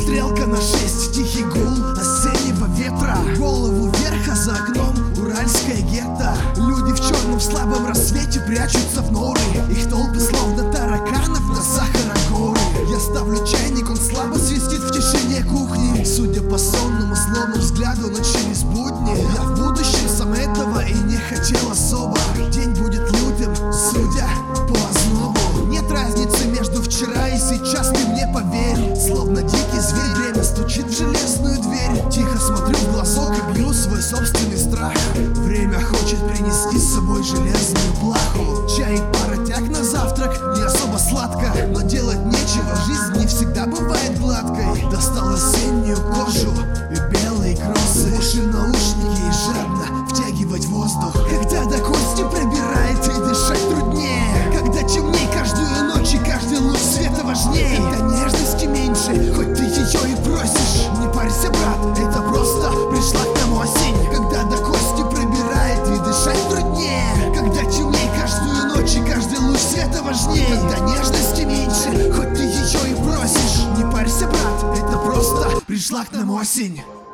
Стрелка на 6, тихий гул осеннего ветра. Голову вверх, а за окном уральская гетто. Люди в черном слабом рассвете прячутся в норы. Их толпы словно тараканов на сахарогоры. Я ставлю чайник, он слабо свистит в тишине кухни. Судя по сонному злому взгляду, начались будни. Я в будущем сам этого и не хотел особо. День будет лютым, судя по ознобу. Нет разницы между вчера и сейчас, ты мне поверь. Словно дикий зверь, время стучит в железную дверь. Тихо смотрю в глазок и бью свой собственный страх. Время хочет принести с собой железную плаху. Чай и пара тяг на завтрак, не особо сладко, но делать нечего, жизнь не всегда бывает гладкой. Достал осеннюю кожу и белые кроссы, в уши наушники и жадно втягивать воздух. Когда до кости пробирает и дышать труднее, когда темней каждую ночь и каждый луч света важнее, когда нежности меньше, хоть ты ее и просишь. Не парься, брат, это просто пришла к нам осень. Когда до кости пробирает и дышать труднее, когда темней каждую ночь и каждый луч света важнее, когда нежности меньше, хоть ты ее и просишь. Не парься, брат, это просто пришла к нам осень.